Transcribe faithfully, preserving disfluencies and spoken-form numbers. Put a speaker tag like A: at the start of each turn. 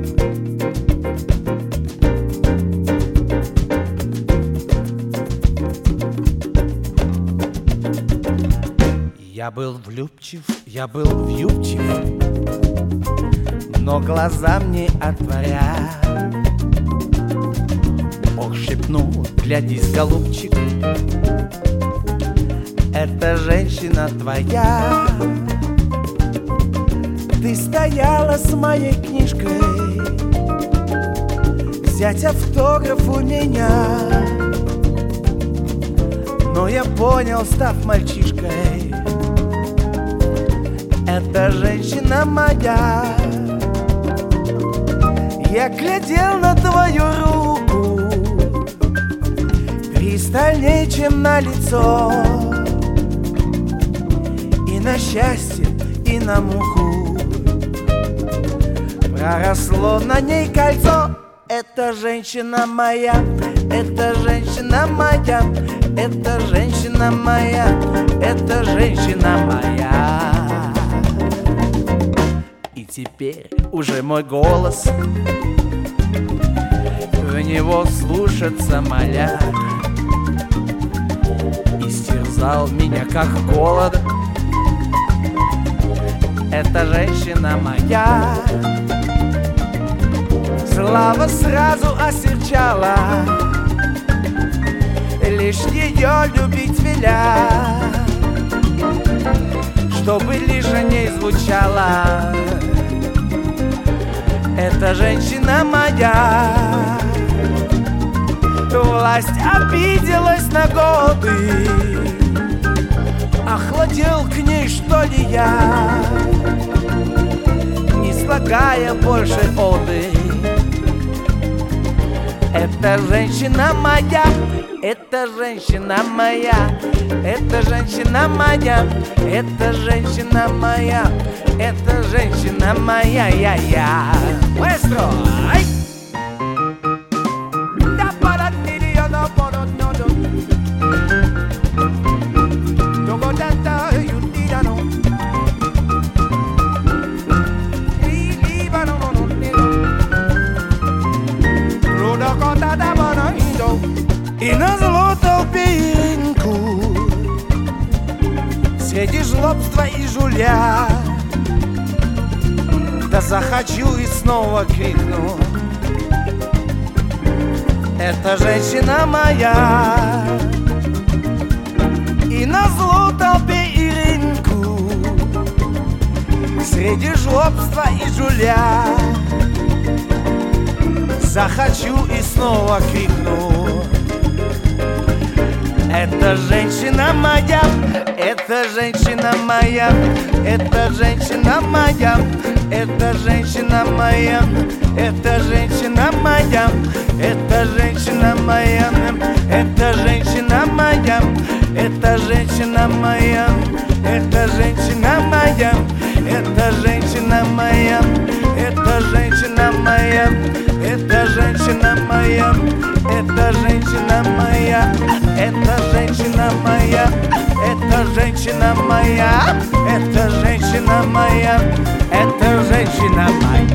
A: Я был влюбчив, я был вьюбчив, но глаза мне отворя. Бог шепнул: глядись, голубчик, эта женщина твоя. Ты стояла с моей книжкой, взять автограф у меня. Но я понял, став мальчишкой, эта женщина моя. Я глядел на твою руку пристальней, чем на лицо, и на счастье, и на муху проросло на ней кольцо. Эта женщина моя, эта женщина моя, эта женщина моя, эта женщина моя. И теперь уже мой голос, в него слушаться моля, истерзал меня как голод. Эта женщина моя. Слава сразу осерчала, лишь ее любить веля, чтобы лишь о ней звучало: эта женщина моя. Власть обиделась на годы, охладел к ней, что ли, я, не слагая больше оды. Эта женщина моя, эта женщина моя, эта женщина моя, эта женщина моя, эта женщина моя, я, я. Маэстро! Ай! И назло толпе рынку среди жлобства и жуля, да захочу и снова крикну: эта женщина моя. И назло толпе и рынку среди жлобства и жуля, захочу и снова крикну: эта женщина моя, эта женщина моя, эта женщина моя, эта женщина моя, эта женщина моя, эта женщина моя, эта женщина моя, эта женщина моя, эта женщина моя, эта женщина моя, эта женщина моя, эта женщина моя, эта женщина моя, эта женщина моя, эта женщина моя, эта женщина моя, эта женщина моя.